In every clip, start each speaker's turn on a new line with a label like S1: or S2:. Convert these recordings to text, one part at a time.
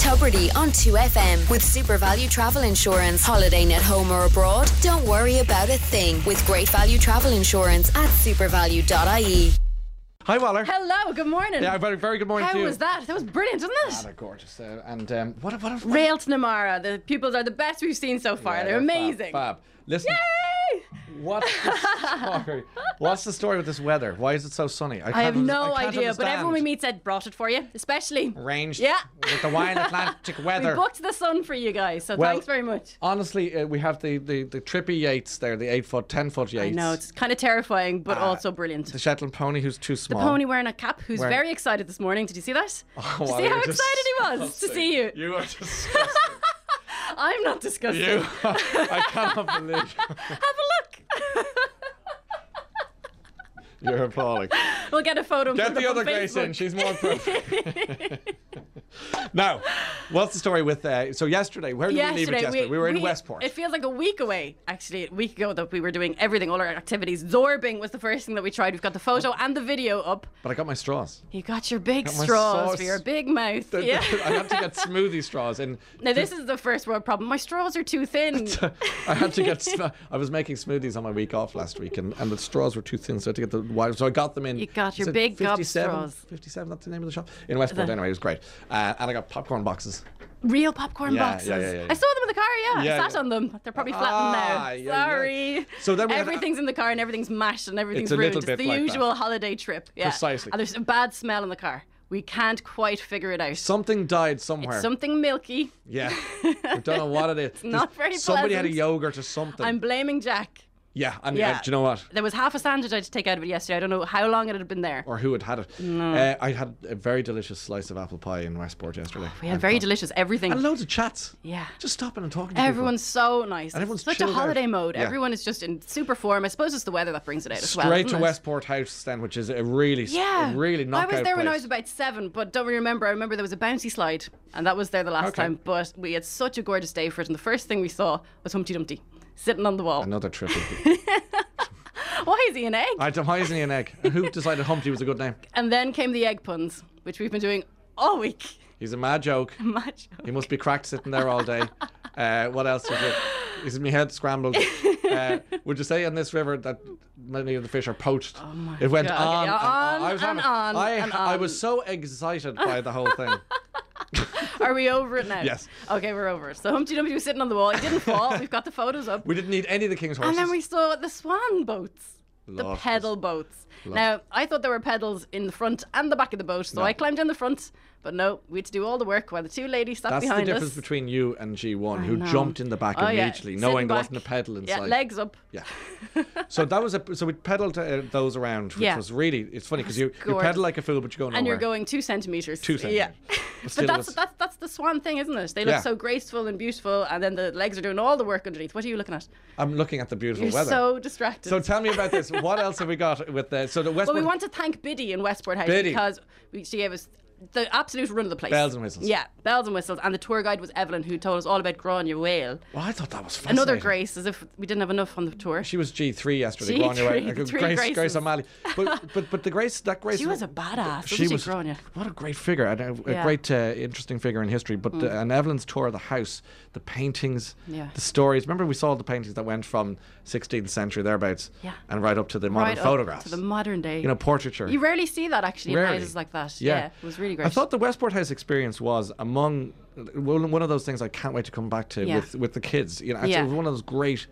S1: Tubridy on 2FM with Super Value Travel Insurance. Holidaying at home or abroad? Don't worry about a thing with great value travel insurance at supervalue.ie.
S2: Hi, Waller.
S3: Hello, good morning.
S2: Yeah, very good morning to you.
S3: How was that? That was brilliant, wasn't it?
S2: They're gorgeous. And what
S3: Rail to Namara. The pupils are the best we've seen so far.
S2: Yeah,
S3: they're amazing.
S2: Fab. Listen.
S3: Yay!
S2: What's the story with this weather? Why is it so sunny?
S3: I have no idea,
S2: understand.
S3: but everyone we meet said brought it for you, especially
S2: Arranged
S3: Yeah.
S2: with the wine Atlantic weather.
S3: We booked the sun for you guys, so
S2: Well,
S3: thanks very much.
S2: Honestly, we have the trippy Yates there, the 8 foot, 10 foot Yates.
S3: I know, it's kind of terrifying, but also brilliant.
S2: The Shetland pony who's too
S3: The
S2: small.
S3: pony wearing a cap who's very excited this morning. Did you see that?
S2: Oh,
S3: Did you
S2: well,
S3: see how
S2: you're
S3: excited he was to see you?
S2: You are disgusting.
S3: I'm not disgusting.
S2: I cannot believe.
S3: Have a look.
S2: You're appalling.
S3: We'll get a photo.
S2: Get
S3: and
S2: the
S3: put it
S2: other
S3: up on
S2: Grace in.
S3: Facebook.
S2: She's more proof. Now, what's the story with... so yesterday, where did we leave it yesterday? We were in Westport.
S3: It feels like a week away, actually. A week ago that we were doing everything, all our activities. Zorbing was the first thing that we tried. We've got the photo and the video up.
S2: But I got my straws.
S3: You got your big
S2: Got my
S3: straws
S2: sauce.
S3: for your big mouth. Yeah.
S2: I had to get smoothie straws. And
S3: Now, this is the first world problem. My straws are too thin.
S2: I had to get... I was making smoothies on my week off last week, and the straws were too thin, so I had to get the wide. So I got them in...
S3: You got your
S2: is it
S3: big gob
S2: 57?
S3: straws.
S2: 57, that's the name of the shop? In Westport, anyway, it was great. And I got popcorn boxes.
S3: Real popcorn
S2: Yeah,
S3: boxes.
S2: yeah.
S3: I saw them in the car,
S2: Yeah,
S3: I sat
S2: yeah.
S3: on them. They're probably flattened now.
S2: Yeah.
S3: Sorry.
S2: So then we had-
S3: everything's in the car and everything's mashed and everything's
S2: It's a
S3: ruined.
S2: little bit
S3: It's the
S2: like
S3: usual
S2: that.
S3: holiday trip. Yeah.
S2: Precisely.
S3: And there's a bad smell in the car. We can't quite figure it out.
S2: Something died somewhere.
S3: It's something milky.
S2: Yeah. I don't know what it is. It's
S3: not very
S2: Somebody had a
S3: pleasant.
S2: yogurt or something.
S3: I'm blaming Jack.
S2: Yeah, and
S3: Yeah.
S2: do you know what?
S3: There was half a sandwich I had to take out of it yesterday. I don't know how long it had been there.
S2: Or who had it. I had a very delicious slice of apple pie in Westport yesterday.
S3: We had very delicious everything.
S2: And loads of chats.
S3: Yeah.
S2: Just stopping and talking to
S3: Everyone's so nice.
S2: And everyone's
S3: It's such a
S2: chilled out.
S3: holiday mode.
S2: Yeah.
S3: Everyone is just in super form. I suppose it's the weather that brings it out as
S2: people.
S3: well.
S2: Straight
S3: isn't
S2: to
S3: it?
S2: Westport House then, which is a really,
S3: Yeah.
S2: a really knockout
S3: I was there when I
S2: place.
S3: was about 7, but don't remember. I remember there was a bouncy slide, and that was there the last
S2: Okay.
S3: time. But we had such a gorgeous day for it, and the first thing we saw was Humpty Dumpty sitting on the wall.
S2: Another triple.
S3: Why is he an egg?
S2: Why isn't he an egg? Who decided Humpty was a good name?
S3: And then came the egg puns, which we've been doing all week.
S2: He's a mad joke.
S3: Macho.
S2: He must be cracked sitting there all day. What else is it? Is my head scrambled? Would you say in this river that many of the fish are poached?
S3: Oh my
S2: It went
S3: God.
S2: on,
S3: Yeah, on
S2: I was
S3: and
S2: having-
S3: on and
S2: I
S3: on.
S2: was so excited by the whole thing.
S3: Are we over it now?
S2: Yes.
S3: Okay, we're over it. So Humpty Dumpty was sitting on the wall. He didn't fall. We've got the photos up.
S2: We didn't need any of the king's horses.
S3: And then we saw the swan boats. The
S2: Loftus.
S3: pedal boats. Now, I thought there were pedals in the front and the back of the boat, so I climbed in the front, but no, we had to do all the work while the two ladies sat
S2: That's the
S3: behind
S2: difference
S3: us.
S2: between you and G1,
S3: I
S2: who
S3: know.
S2: jumped in the back
S3: Oh, yeah,
S2: immediately,
S3: sitting
S2: knowing there
S3: back.
S2: wasn't a pedal inside.
S3: Yeah, legs up.
S2: Yeah. So that was so we pedalled those around, which
S3: Yeah.
S2: was really, it's funny because you
S3: gorgeous.
S2: pedal like a fool, but you go nowhere.
S3: And you're going 2 centimetres.
S2: 2 centimetres.
S3: Yeah.
S2: But still
S3: But
S2: it was-
S3: that's the swan thing, isn't it? They look
S2: Yeah.
S3: so graceful and beautiful, and then the legs are doing all the work underneath. What are you looking at?
S2: I'm looking at the beautiful
S3: You're
S2: weather.
S3: so distracted.
S2: So tell me about this. What else have we got with the Westport?
S3: Well, we want to thank Biddy in Westport House
S2: Biddy.
S3: because she gave us the absolute run of the place.
S2: Bells and whistles.
S3: Yeah, bells and whistles. And the tour guide was Evelyn, who told us all about Grania Whale.
S2: Well, I thought that was fascinating.
S3: Another Grace, as if we didn't have enough on the tour.
S2: She was G3 yesterday.
S3: G3,
S2: Go on your way.
S3: the three
S2: Grace
S3: Graces.
S2: O'Malley. But the Grace, that Grace.
S3: She was a badass,
S2: She
S3: wasn't
S2: was.
S3: she, Grania?
S2: What a great figure and a
S3: Yeah.
S2: great, interesting figure in history. But and Evelyn's tour of the house, the paintings,
S3: Yeah.
S2: the stories. Remember, we saw the paintings that went from 16th century thereabouts,
S3: Yeah.
S2: and right up to the modern
S3: Right up
S2: photographs.
S3: to the modern day.
S2: You know, portraiture.
S3: You rarely see that actually
S2: Rarely.
S3: in houses like that.
S2: Yeah.
S3: Yeah, it was really great.
S2: I thought the Westport House experience was among one of those things I can't wait to come back to
S3: Yeah.
S2: with the kids. You know,
S3: Yeah.
S2: it was one of those great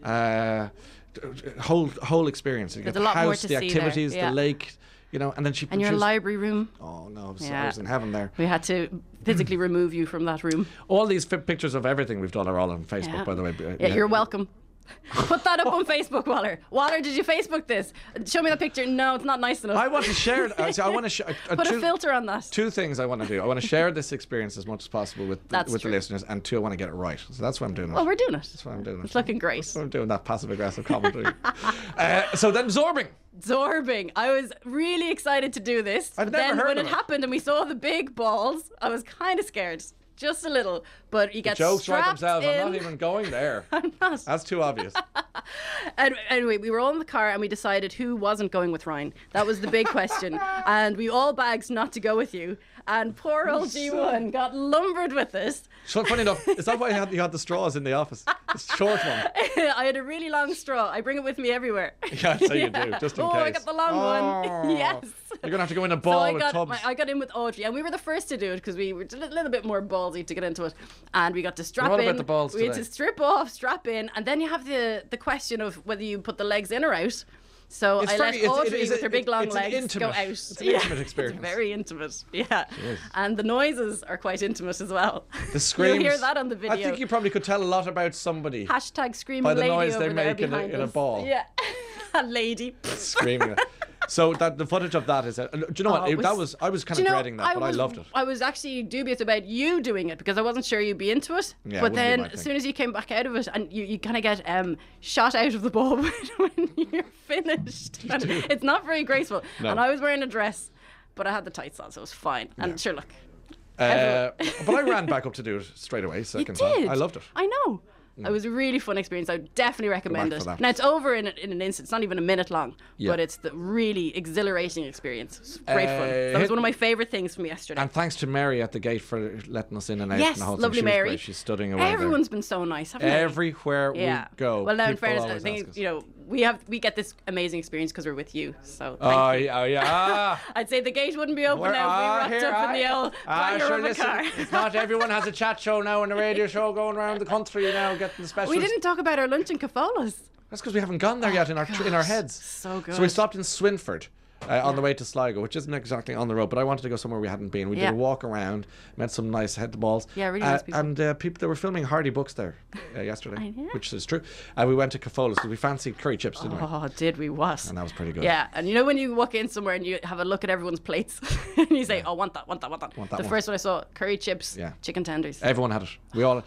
S2: whole experience. You
S3: There's
S2: get
S3: a
S2: the
S3: lot more
S2: house,
S3: to
S2: the
S3: see
S2: activities,
S3: there, yeah.
S2: the lake. You know, and then she
S3: and your
S2: produced-
S3: library room.
S2: Oh no, I
S3: Yeah.
S2: was in heaven there.
S3: We had to physically remove you from that room.
S2: All these pictures of everything we've done are all on Facebook,
S3: Yeah.
S2: by the way.
S3: Yeah, you're welcome. Put that up on Facebook, Waller. Waller, did you Facebook this? Show me the picture. No, it's not nice enough.
S2: I want to share it. So I want to share.
S3: Put a filter on that.
S2: Two things I want to do. I want to share this experience as much as possible with
S3: That's
S2: the
S3: true.
S2: listeners, and two, I want to get it right. So that's why I'm doing it.
S3: Well, we're doing it.
S2: That's why I'm doing it.
S3: It's looking great.
S2: That's why I'm doing that passive aggressive commentary. So then Zorbing.
S3: Zorbing. I was really excited to do this.
S2: I've
S3: But
S2: never
S3: then
S2: heard
S3: when
S2: of
S3: it
S2: it.
S3: happened and we saw the big balls, I was kind of scared. Just a little. But you get
S2: Jokes write
S3: strapped
S2: themselves.
S3: in.
S2: I'm not even going there.
S3: I'm not.
S2: That's too obvious.
S3: And anyway, we were all in the car and we decided who wasn't going with Ryan. That was the big question. And we all bagged not to go with you. And poor old G1 got lumbered with this.
S2: So funny enough, is that why you had the straws in the office? The short one.
S3: I had a really long straw. I bring it with me everywhere.
S2: Yeah, I'd say you do, just in case.
S3: I got the long one. Yes.
S2: You're going to have to go in a ball with tubs.
S3: I got in with Audrey, and we were the first to do it because we were a little bit more ballsy to get into it. And we got to strap
S2: all
S3: in.
S2: about the balls
S3: we had
S2: today.
S3: to strip off, strap in, and then you have the question of whether you put the legs in or out. So I let Audrey with her big long legs go out.
S2: It's an intimate experience.
S3: It's very intimate, yeah. And the noises are quite intimate as well.
S2: The screams.
S3: You'll hear that on the video.
S2: I think you probably could tell a lot about somebody.
S3: Hashtag screaming
S2: by the
S3: lady
S2: noise
S3: over
S2: they
S3: there
S2: make in
S3: behind
S2: a
S3: us.
S2: ball.
S3: Yeah, a lady.
S2: Screaming. So the footage of that is. Do you know what? I was kind of dreading that, but I loved it.
S3: I was actually dubious about you doing it because I wasn't sure you'd be into it.
S2: Yeah,
S3: but
S2: it wouldn't be
S3: then
S2: my
S3: as
S2: thing.
S3: soon as you came back out of it, and you kind of get shot out of the ball when you're finished. And it's not very graceful.
S2: No.
S3: And I was wearing a dress, but I had the tights on, so it was fine. And sure, look.
S2: But I ran back up to do it straight away. Second time. I loved it.
S3: I know. It was a really fun experience. I would definitely recommend
S2: back
S3: it.
S2: for that.
S3: Now it's over in an instant. It's not even a minute long,
S2: Yeah.
S3: but it's the really exhilarating experience. It's great fun. That was one of my favourite things from yesterday.
S2: And thanks to Mary at the gate for letting us in and out.
S3: Yes,
S2: and the whole
S3: lovely
S2: thing. She was
S3: Mary.
S2: great. She's studying away
S3: Everyone's been so nice, haven't they?
S2: Everywhere we go.
S3: Well, now in
S2: people
S3: fairness, I
S2: always ask
S3: think
S2: us.
S3: we get this amazing experience because we're with you. So
S2: Oh
S3: thank you.
S2: yeah.
S3: I'd say the gate wouldn't be open now if we rocked up in the old banger
S2: sure,
S3: of a
S2: listen,
S3: car.
S2: it's not everyone has a chat show now and a radio show going around the country now getting the specials.
S3: We didn't talk about our lunch in Cafolas.
S2: That's because we haven't gone there yet in our heads.
S3: So good.
S2: So we stopped in Swinford. On the way to Sligo, which isn't exactly on the road, but I wanted to go somewhere we hadn't been. We did a walk around, met some nice head to balls.
S3: Yeah, really nice people.
S2: And people, they were filming Hardy Books there yesterday,
S3: I know.
S2: which is true. And we went to Cafolas because we fancied curry chips, didn't we?
S3: Oh, did we? What?
S2: And that was pretty good.
S3: Yeah, and you know when you walk in somewhere and you have a look at everyone's plates and you say, "Oh, want that." The first one I saw, curry chips, chicken tenders.
S2: Everyone had it. We all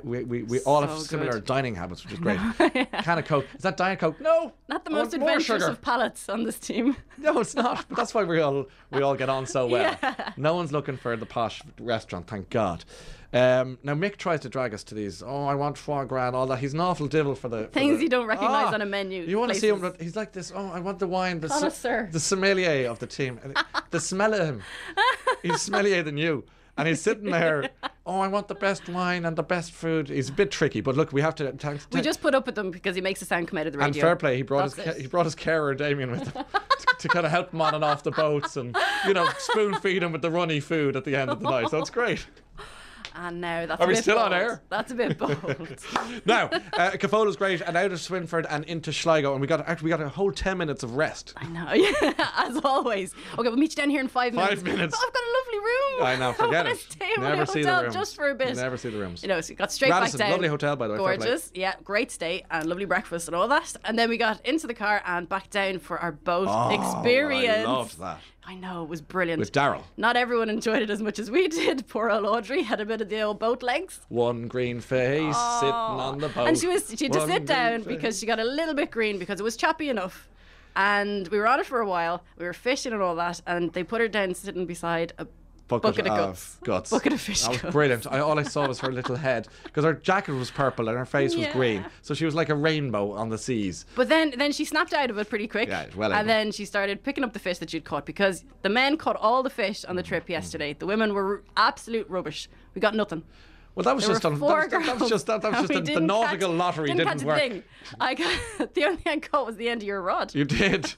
S2: have
S3: So
S2: similar
S3: good.
S2: dining habits, which is great. Can of Coke. Is that Diet Coke? No.
S3: Not the
S2: I
S3: most
S2: want more
S3: adventurous
S2: sugar.
S3: of palates on this team.
S2: No, it's not. But that's why we all get on so well.
S3: Yeah.
S2: No one's looking for the posh restaurant, thank God. Now Mick tries to drag us to these. Oh, I want foie gras and all that. He's an awful devil for the
S3: Things you don't recognise on a menu.
S2: You want to see him?
S3: places.
S2: He's like this. Oh, I want the wine.
S3: Connoisseur.
S2: The sommelier of the team. The smell of him. He's smellier than you. And he's sitting there. Oh, I want the best wine and the best food. He's a bit tricky, but look, we have to.
S3: We just put up with them because he makes the sound come out of the radio.
S2: And fair play, he brought
S3: That's
S2: his
S3: it.
S2: carer Damien with him to kind of help him on and off the boats and spoon feed him with the runny food at the end of the night. So it's great.
S3: And now that's
S2: Are
S3: a
S2: we
S3: bit
S2: still on
S3: bold.
S2: air?
S3: That's a bit bold.
S2: Now, Cafola's great, and out of Swinford and into Sligo, and we got a whole 10 minutes of rest.
S3: I know, yeah, as always. Okay, we'll meet you down here in 5 minutes.
S2: 5 minutes.
S3: But I've got a lovely room.
S2: I know, forget
S3: I
S2: it.
S3: want to stay in
S2: Never
S3: my
S2: see the
S3: hotel
S2: rooms.
S3: just for a bit.
S2: Never see the rooms.
S3: So you got straight
S2: Radisson,
S3: back down.
S2: lovely hotel, by the way, fair play.
S3: Gorgeous, yeah, great stay and lovely breakfast and all that. And then we got into the car and back down for our boat experience.
S2: I loved that.
S3: I know, it was brilliant.
S2: With Daryl.
S3: Not everyone enjoyed it as much as we did. Poor old Audrey had a bit of the old boat legs.
S2: One green face sitting on the boat.
S3: And she had to
S2: One
S3: sit
S2: green
S3: down
S2: face.
S3: because she got a little bit green because it was choppy enough. And we were on it for a while. We were fishing and all that. And they put her down sitting beside a bucket of guts. Bucket of fish
S2: That was
S3: guts.
S2: brilliant. All I saw was her little head because her jacket was purple and her face was
S3: Yeah.
S2: green. So she was like a rainbow on the seas.
S3: But then she snapped out of it pretty quick.
S2: Yeah, well
S3: and
S2: able.
S3: then she started picking up the fish that she'd caught because the men caught all the fish on the trip yesterday. The women were absolute rubbish. We got nothing.
S2: Well, that was
S3: There
S2: just
S3: were
S2: on.
S3: four
S2: That was
S3: girls,
S2: just
S3: and we
S2: the
S3: didn't
S2: nautical
S3: catch-
S2: lottery
S3: didn't
S2: didn't
S3: catch
S2: work.
S3: a thing. I got the only thing I caught was the end of your rod.
S2: You did.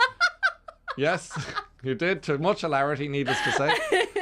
S2: Yes, you did. To much hilarity, needless to say.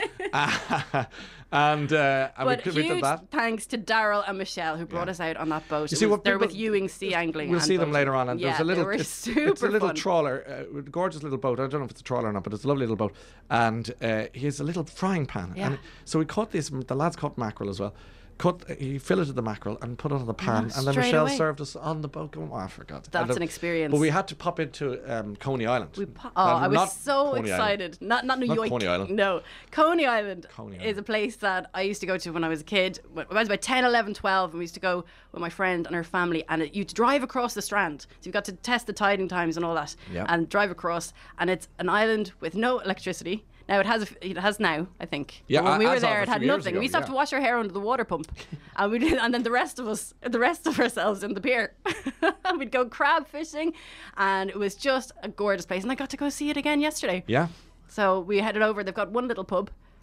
S2: And we
S3: But
S2: did
S3: huge
S2: that.
S3: thanks to Daryl and Michelle who brought us out on that boat.
S2: You see what
S3: they're
S2: people-
S3: with Ewing Sea Angling.
S2: We'll
S3: and
S2: see them
S3: boating.
S2: later on. And
S3: yeah,
S2: there's a little.
S3: they were
S2: It's
S3: super
S2: a little
S3: fun.
S2: trawler, gorgeous little boat. I don't know if it's a trawler or not, but it's a lovely little boat. And he has a little frying pan.
S3: Yeah.
S2: And so we caught this. The lads caught mackerel as well. He filleted the mackerel and put it on the pan, and then
S3: straight
S2: Michelle
S3: away.
S2: served us on the boat. Oh, I forgot.
S3: That's an experience.
S2: But we had to pop into Coney Island.
S3: I
S2: Not
S3: was so
S2: Coney Island.
S3: excited. Not New
S2: Not
S3: York.
S2: Coney Island.
S3: No. Coney Island
S2: Coney
S3: is
S2: Island.
S3: a place that I used to go to when I was a kid. When I was about 10, 11, 12, and we used to go with my friend and her family, and you'd drive across the Strand. So you got to test the tiding times and all that,
S2: Yep.
S3: and drive across. And it's an island with no electricity. Now it has now, I think.
S2: Yeah,
S3: But when we were
S2: as of
S3: there,
S2: a
S3: it had
S2: few years
S3: nothing.
S2: ago,
S3: We used to have
S2: yeah.
S3: to wash our hair under the water pump, and we did, and then the rest of ourselves in the pier. And we'd go crab fishing, and it was just a gorgeous place. And I got to go see it again yesterday.
S2: Yeah.
S3: So we headed over. They've got one little pub,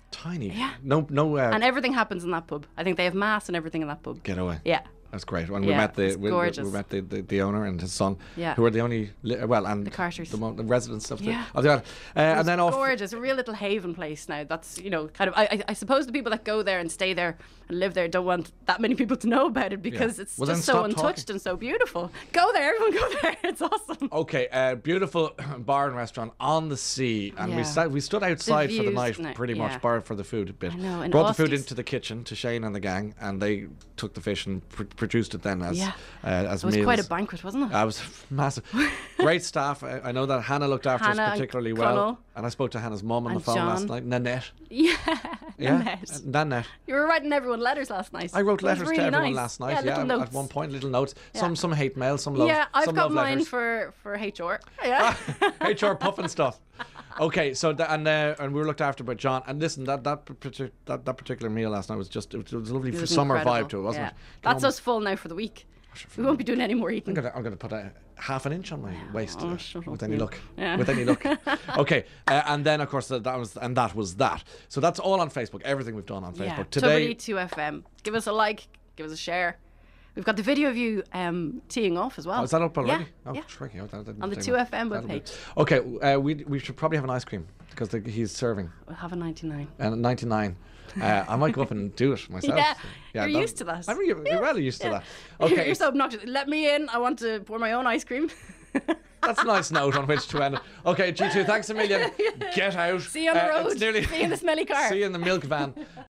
S2: Tiny.
S3: Yeah.
S2: No.
S3: And everything happens in that pub. I think they have mass and everything in that pub.
S2: Get away.
S3: Yeah.
S2: That's great. And
S3: Yeah,
S2: we
S3: it's gorgeous.
S2: met the owner and his son,
S3: Yeah.
S2: who are the only and
S3: The Carters.
S2: the residents of
S3: Yeah.
S2: the island. And then off.
S3: Gorgeous, a real little haven place now. That's, you know, kind of. I suppose the people that go there and stay there and live there don't want that many people to know about it because it's
S2: Well, then
S3: just so
S2: stop
S3: untouched
S2: talking.
S3: and so beautiful. Go there, everyone go there. It's awesome.
S2: Okay, beautiful bar and restaurant on the sea, and
S3: Yeah.
S2: we stood outside for the
S3: views
S2: night,
S3: now,
S2: pretty much,
S3: yeah.
S2: bar for the food a bit.
S3: I know, and
S2: Brought the food
S3: Aussies.
S2: into the kitchen to Shane and the gang, and they took the fish and produced it then as
S3: Yeah.
S2: as
S3: It was
S2: meals.
S3: quite a banquet, wasn't it?
S2: I was massive. Great staff. I know that Hannah looked after
S3: Hannah
S2: us
S3: and
S2: particularly well.
S3: Connell.
S2: And I spoke to Hannah's mum on the
S3: And
S2: phone last
S3: John.
S2: night. Nanette.
S3: Yeah.
S2: Yeah.
S3: Nanette.
S2: Nanette.
S3: You were writing everyone letters last night.
S2: I wrote
S3: It was
S2: letters
S3: really
S2: to everyone
S3: nice.
S2: last night.
S3: Yeah, little notes.
S2: At one point, little notes.
S3: Yeah.
S2: Some hate mail, some love.
S3: Yeah, I've
S2: some
S3: got
S2: love
S3: mine
S2: letters.
S3: for HR. Yeah.
S2: HR puffing stuff. Okay, so and we were looked after by John. And listen, that particular meal last night was just it was a lovely
S3: It was
S2: summer
S3: incredible.
S2: vibe to it, wasn't
S3: Yeah.
S2: it?
S3: That's us full now for the week. We won't be doing any more eating.
S2: I'm gonna put a half an inch on my waist
S3: shut
S2: with
S3: up,
S2: any
S3: Neil.
S2: luck.
S3: Yeah.
S2: With any luck. Okay, and then of course that was that. So that's all on Facebook. Everything we've done on Facebook
S3: Yeah.
S2: today.
S3: Tuberty2FM. Give us a like. Give us a share. We've got the video of you teeing off as well.
S2: Oh, is that up already?
S3: Yeah.
S2: Oh,
S3: yeah.
S2: tricky. Oh, that didn't
S3: On the
S2: take
S3: 2FM
S2: That'll be-
S3: webpage.
S2: Okay, we should probably have an ice cream because he's serving.
S3: We'll have a 99.
S2: And at 99, I might go up and do it myself.
S3: Yeah, you're used to that.
S2: I'm well used to that.
S3: You're
S2: Okay,
S3: so obnoxious. Let me in. I want to pour my own ice cream.
S2: that's a nice note on which to end it. Okay, G2, thanks a million. Get out.
S3: See you on the road.
S2: It's nearly
S3: See you in the smelly car.
S2: See you in the milk van.